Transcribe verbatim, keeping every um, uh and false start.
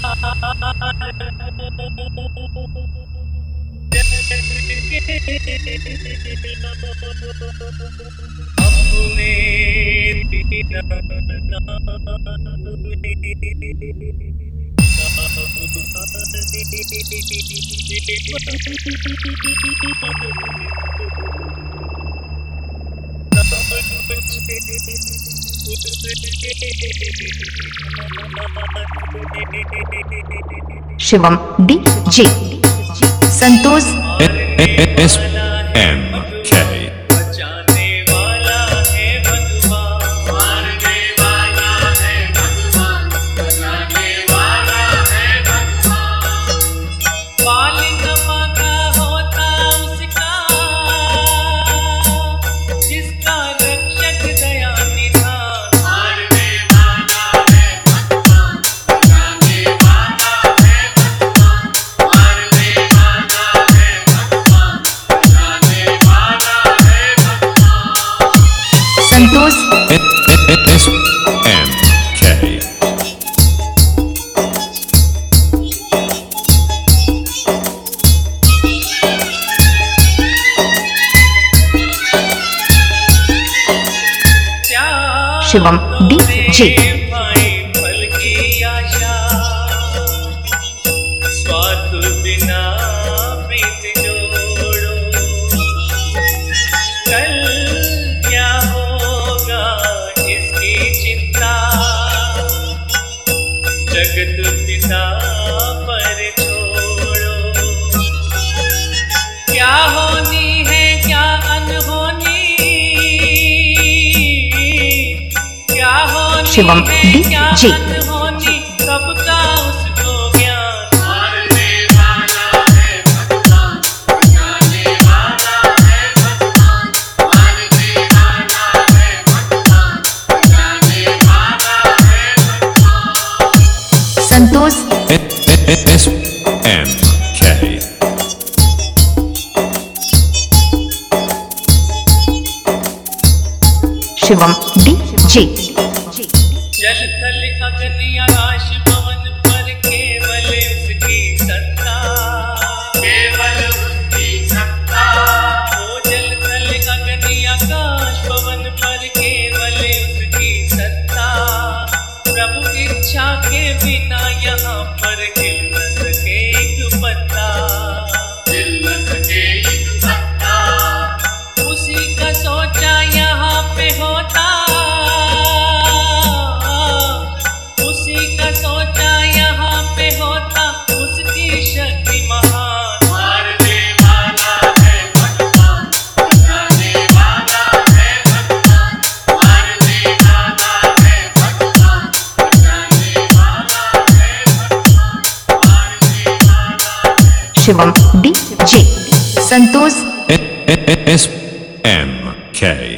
Shivam D J Santosh S M K Santosh S M के Shivam D जे जगत पिता पर छोड़ो, क्या होनी है क्या अनहोनी, क्या होनी शिवम है डी क्या जे अनहोनी, सबका उसको ज्ञान। मारने वाला है भगवान, बचाने वाला है भगवान, मारने वाला है भगवान, बचाने वाला है भगवान। संतोष एस एम के शिवम डी जे जल थल अग्नि आकाश पवन पर केवल उसकी सत्ता, केवल उसकी सत्ता, ओ जल थल अग्नि आकाश पवन पर केवल उसकी सत्ता। प्रभु इच्छा के बिना यहाँ पर हिल न सके एक पत्ता, हिल न सके एक पत्ता, उसी का सोचा यहाँ पे होता, उसी का सोचा यहाँ पे होता, उसकी शक्ति महान। मारने वाला है भगवान, बचाने वाला है भगवान, मारने वाला है भगवान, बचाने वाला है भगवान, मारने वाला है। Shivam D J Santosh S M के